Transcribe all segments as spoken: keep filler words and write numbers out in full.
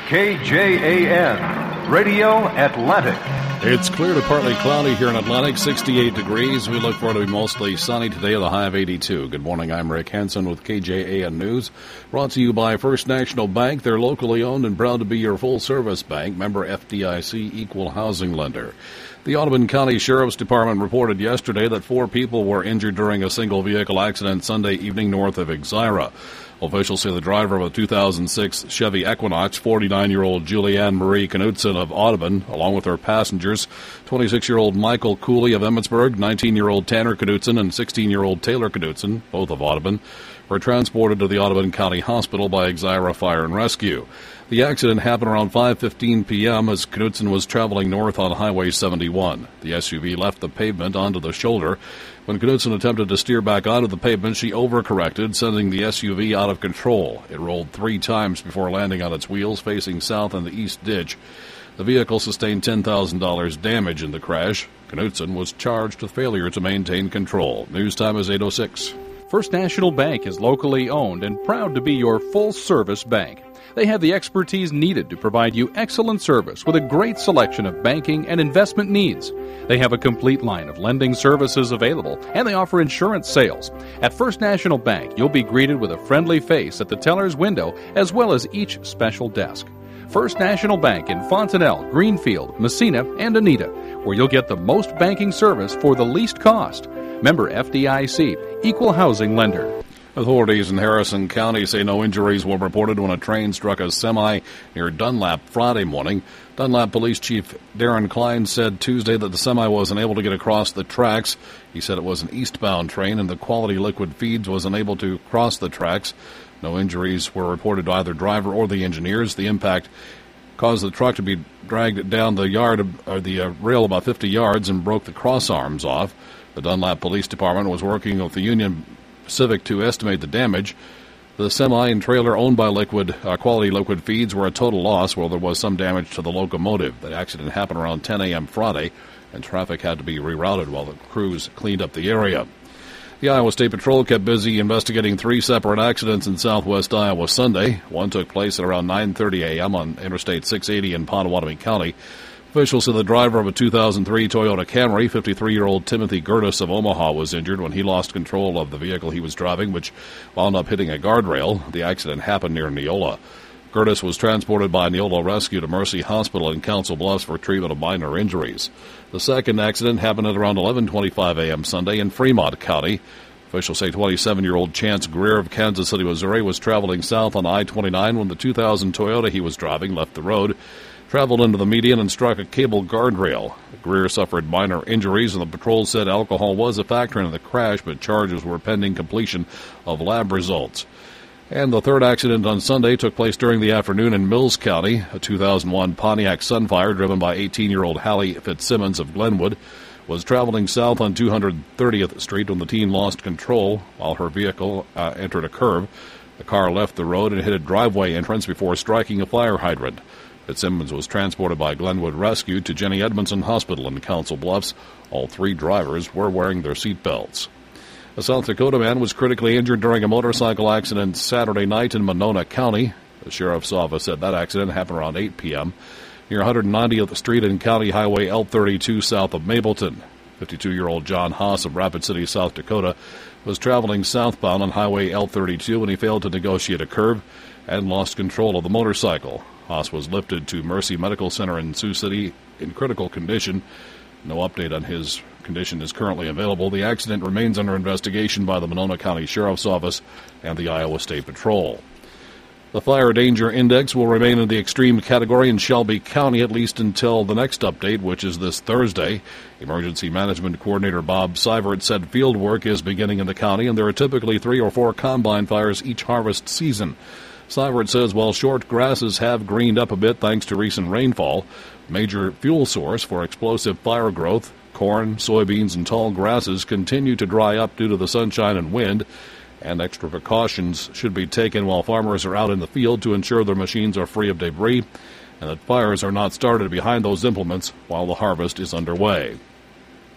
K J A N, Radio Atlantic. It's clear to partly cloudy here in Atlantic, sixty-eight degrees. We look for it to be mostly sunny today with a high of eighty-two. Good morning, I'm Rick Henson with K J A N News. Brought to you by First National Bank. They're locally owned and proud to be your full-service bank. Member F D I C, equal housing lender. The Audubon County Sheriff's Department reported yesterday that four people were injured during a single vehicle accident Sunday evening north of Exira. Officials say the driver of a two thousand six Chevy Equinox, forty-nine-year-old Julianne Marie Knudsen of Audubon, along with her passengers, twenty-six-year-old Michael Cooley of Emmitsburg, nineteen-year-old Tanner Knudsen, and sixteen-year-old Taylor Knudsen, both of Audubon, were transported to the Audubon County Hospital by Exira Fire and Rescue. The accident happened around five fifteen p.m. as Knudsen was traveling north on Highway seventy-one. The S U V left the pavement onto the shoulder. When Knudsen attempted to steer back onto the pavement, she overcorrected, sending the S U V out of control. It rolled three times before landing on its wheels, facing south in the east ditch. The vehicle sustained ten thousand dollars damage in the crash. Knudsen was charged with failure to maintain control. News time is eight oh six. First National Bank is locally owned and proud to be your full-service bank. They have the expertise needed to provide you excellent service with a great selection of banking and investment needs. They have a complete line of lending services available, and they offer insurance sales. At First National Bank, you'll be greeted with a friendly face at the teller's window as well as each special desk. First National Bank in Fontanelle, Greenfield, Messina, and Anita, where you'll get the most banking service for the least cost. Member F D I C, equal housing lender. Authorities in Harrison County say no injuries were reported when a train struck a semi near Dunlap Friday morning. Dunlap Police Chief Darren Klein said Tuesday that the semi was unable to get across the tracks. He said it was an eastbound train and the Quality Liquid Feeds was unable to cross the tracks. No injuries were reported to either driver or the engineers. The impact caused the truck to be dragged down the yard or the uh, rail about fifty yards and broke the cross arms off. The Dunlap Police Department was working with the Union Pacific to estimate the damage. The semi and trailer owned by Liquid uh, Quality Liquid Feeds were a total loss, while there was some damage to the locomotive. The accident happened around ten a.m. Friday, and traffic had to be rerouted while the crews cleaned up the area. The Iowa State Patrol kept busy investigating three separate accidents in southwest Iowa Sunday. One took place at around nine thirty a.m. on Interstate six eighty in Pottawatomie County. Officials said the driver of a two thousand three Toyota Camry, fifty-three-year-old Timothy Gertis of Omaha, was injured when he lost control of the vehicle he was driving, which wound up hitting a guardrail. The accident happened near Neola. Gertis was transported by Neola Rescue to Mercy Hospital in Council Bluffs for treatment of minor injuries. The second accident happened at around eleven twenty-five a.m. Sunday in Fremont County. Officials say twenty-seven-year-old Chance Greer of Kansas City, Missouri, was traveling south on I twenty-nine when the two thousand Toyota he was driving left the road, traveled into the median, and struck a cable guardrail. Greer suffered minor injuries, and the patrol said alcohol was a factor in the crash, but charges were pending completion of lab results. And the third accident on Sunday took place during the afternoon in Mills County. A two thousand one Pontiac Sunfire, driven by eighteen-year-old Hallie Fitzsimmons of Glenwood, was traveling south on two hundred thirtieth Street when the teen lost control while her vehicle uh, entered a curve. The car left the road and hit a driveway entrance before striking a fire hydrant. Fitzsimmons was transported by Glenwood Rescue to Jenny Edmondson Hospital in Council Bluffs. All three drivers were wearing their seat belts. A South Dakota man was critically injured during a motorcycle accident Saturday night in Monona County. The sheriff's office said that accident happened around eight p.m. near one hundred ninetieth Street and County Highway L thirty-two south of Mapleton. fifty-two-year-old John Haas of Rapid City, South Dakota, was traveling southbound on Highway L thirty-two when he failed to negotiate a curve and lost control of the motorcycle. Haas was lifted to Mercy Medical Center in Sioux City in critical condition. No update on his condition is currently available. The accident remains under investigation by the Monona County Sheriff's Office and the Iowa State Patrol. The Fire Danger Index will remain in the extreme category in Shelby County at least until the next update, which is this Thursday. Emergency Management Coordinator Bob Seivert said field work is beginning in the county, and there are typically three or four combine fires each harvest season. Seivert says while short grasses have greened up a bit thanks to recent rainfall, major fuel source for explosive fire growth, corn, soybeans, and tall grasses continue to dry up due to the sunshine and wind, and extra precautions should be taken while farmers are out in the field to ensure their machines are free of debris and that fires are not started behind those implements while the harvest is underway.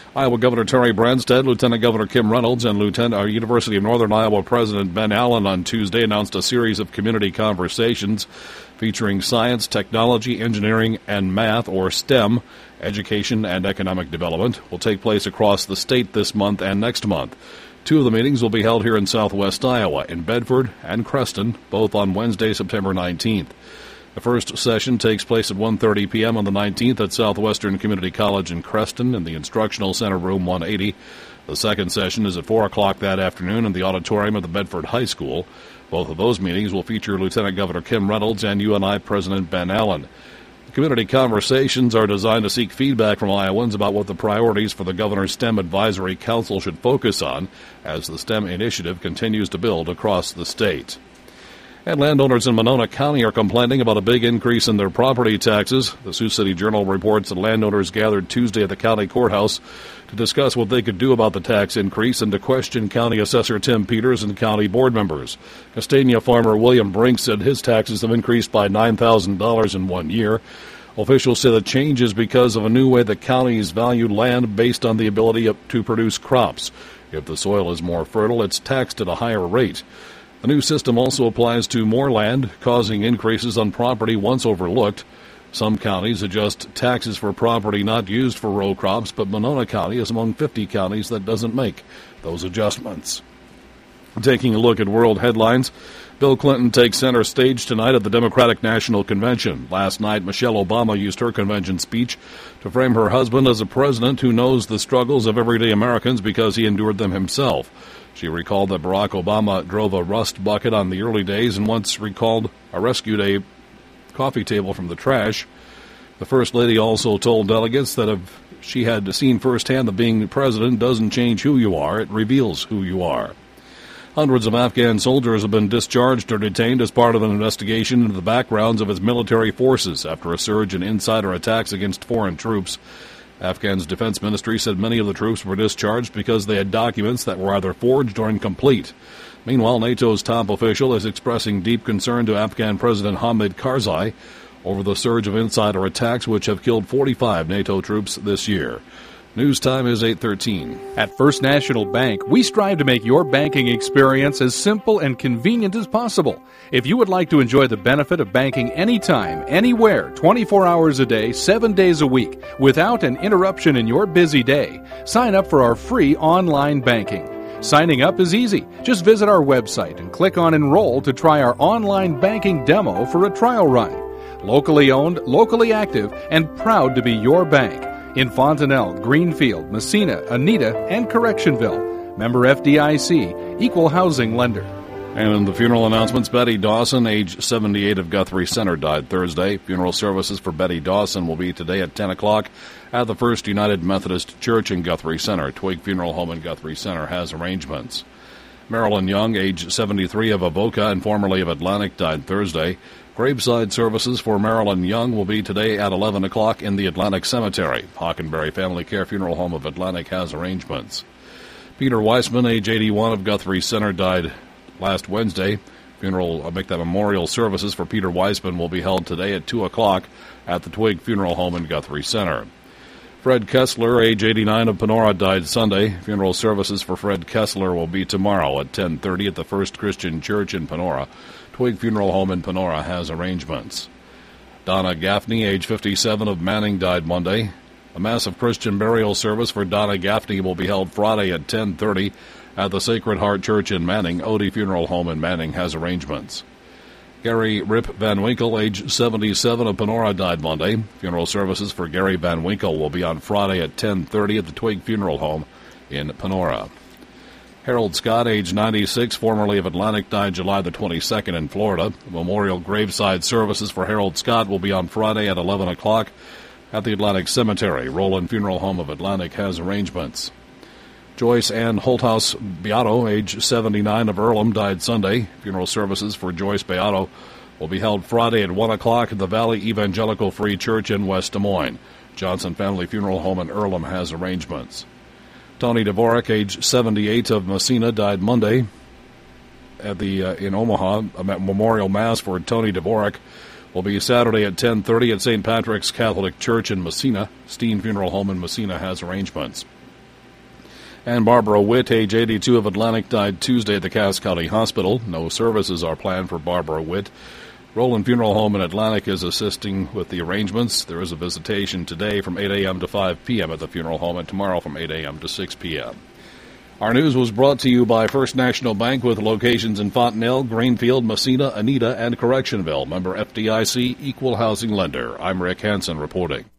Iowa Governor Terry Branstad, Lieutenant Governor Kim Reynolds, and Lieutenant uh, University of Northern Iowa President Ben Allen on Tuesday announced a series of community conversations featuring science, technology, engineering, and math, or STEM, education and economic development, will take place across the state this month and next month. Two of the meetings will be held here in southwest Iowa, in Bedford and Creston, both on Wednesday, September nineteenth. The first session takes place at one thirty p.m. on the nineteenth at Southwestern Community College in Creston in the Instructional Center, Room one eighty. The second session is at four o'clock that afternoon in the auditorium of the Bedford High School. Both of those meetings will feature Lieutenant Governor Kim Reynolds and U N I President Ben Allen. The community conversations are designed to seek feedback from Iowans about what the priorities for the Governor's STEM Advisory Council should focus on as the STEM initiative continues to build across the state. And landowners in Monona County are complaining about a big increase in their property taxes. The Sioux City Journal reports that landowners gathered Tuesday at the county courthouse to discuss what they could do about the tax increase and to question County Assessor Tim Peters and county board members. Castania farmer William Brink said his taxes have increased by nine thousand dollars in one year. Officials say the change is because of a new way the counties value land based on the ability to produce crops. If the soil is more fertile, it's taxed at a higher rate. The new system also applies to more land, causing increases on property once overlooked. Some counties adjust taxes for property not used for row crops, but Monona County is among fifty counties that doesn't make those adjustments. Taking a look at world headlines, Bill Clinton takes center stage tonight at the Democratic National Convention. Last night, Michelle Obama used her convention speech to frame her husband as a president who knows the struggles of everyday Americans because he endured them himself. She recalled that Barack Obama drove a rust bucket on the early days and once recalled a rescued a coffee table from the trash. The First Lady also told delegates that if she had seen firsthand that being president doesn't change who you are, it reveals who you are. Hundreds of Afghan soldiers have been discharged or detained as part of an investigation into the backgrounds of its military forces after a surge in insider attacks against foreign troops. Afghan's defense ministry said many of the troops were discharged because they had documents that were either forged or incomplete. Meanwhile, NATO's top official is expressing deep concern to Afghan President Hamid Karzai over the surge of insider attacks which have killed forty-five NATO troops this year. News time is eight thirteen. At First National Bank, we strive to make your banking experience as simple and convenient as possible. If you would like to enjoy the benefit of banking anytime, anywhere, twenty-four hours a day, seven days a week, without an interruption in your busy day, sign up for our free online banking. Signing up is easy. Just visit our website and click on Enroll to try our online banking demo for a trial run. Locally owned, locally active, and proud to be your bank. In Fontanelle, Greenfield, Messina, Anita, and Correctionville. Member F D I C, Equal Housing Lender. And in the funeral announcements, Betty Dawson, age seventy-eight, of Guthrie Center, died Thursday. Funeral services for Betty Dawson will be today at ten o'clock at the First United Methodist Church in Guthrie Center. Twig Funeral Home in Guthrie Center has arrangements. Marilyn Young, age seventy-three, of Avoca and formerly of Atlantic, died Thursday. Graveside services for Marilyn Young will be today at eleven o'clock in the Atlantic Cemetery. Hockenberry Family Care Funeral Home of Atlantic has arrangements. Peter Weissman, age eighty-one, of Guthrie Center, died last Wednesday. Funeral, I'll make that memorial services for Peter Weissman will be held today at two o'clock at the Twig Funeral Home in Guthrie Center. Fred Kessler, age eighty-nine, of Panora, died Sunday. Funeral services for Fred Kessler will be tomorrow at ten thirty at the First Christian Church in Panora. Twig Funeral Home in Panora has arrangements. Donna Gaffney, age fifty-seven, of Manning, died Monday. A massive Christian burial service for Donna Gaffney will be held Friday at ten thirty at the Sacred Heart Church in Manning. Odie Funeral Home in Manning has arrangements. Gary Rip Van Winkle, age seventy-seven, of Panora, died Monday. Funeral services for Gary Van Winkle will be on Friday at ten thirty at the Twig Funeral Home in Panora. Harold Scott, age ninety-six, formerly of Atlantic, died July the twenty-second in Florida. Memorial graveside services for Harold Scott will be on Friday at eleven o'clock at the Atlantic Cemetery. Roland Funeral Home of Atlantic has arrangements. Joyce Ann Holthouse Beato, age seventy-nine, of Earlham, died Sunday. Funeral services for Joyce Beato will be held Friday at one o'clock at the Valley Evangelical Free Church in West Des Moines. Johnson Family Funeral Home in Earlham has arrangements. Tony Dvorak, age seventy-eight, of Messina, died Monday at the uh, in Omaha. A memorial mass for Tony Dvorak will be Saturday at ten thirty at Saint Patrick's Catholic Church in Messina. Steen Funeral Home in Messina has arrangements. And Barbara Witt, age eighty-two, of Atlantic, died Tuesday at the Cass County Hospital. No services are planned for Barbara Witt. Roland Funeral Home in Atlantic is assisting with the arrangements. There is a visitation today from eight a.m. to five p.m. at the funeral home, and tomorrow from eight a.m. to six p.m. Our news was brought to you by First National Bank with locations in Fontenelle, Greenfield, Messina, Anita, and Correctionville. Member F D I C, Equal Housing Lender. I'm Rick Hansen reporting.